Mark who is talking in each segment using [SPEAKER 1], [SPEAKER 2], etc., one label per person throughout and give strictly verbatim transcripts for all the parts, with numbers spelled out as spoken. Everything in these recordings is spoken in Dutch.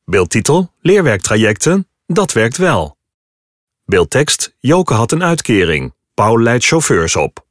[SPEAKER 1] Beeldtitel: leerwerktrajecten, dat werkt wel. Beeldtekst: Joke had een uitkering. Paul leidt chauffeurs op.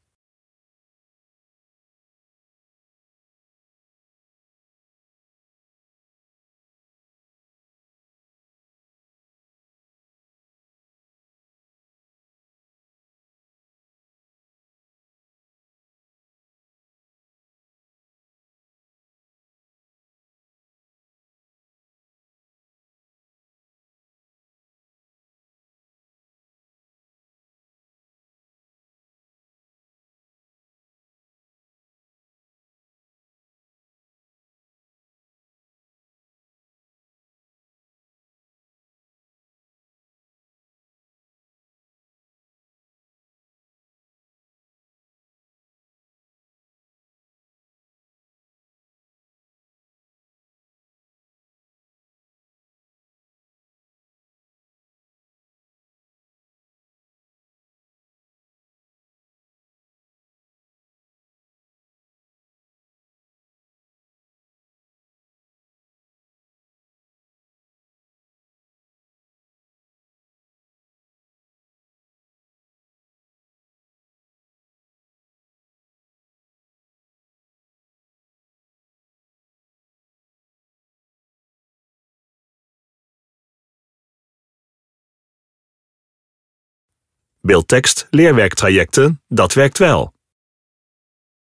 [SPEAKER 1] Beeldtekst: leerwerktrajecten, dat werkt wel.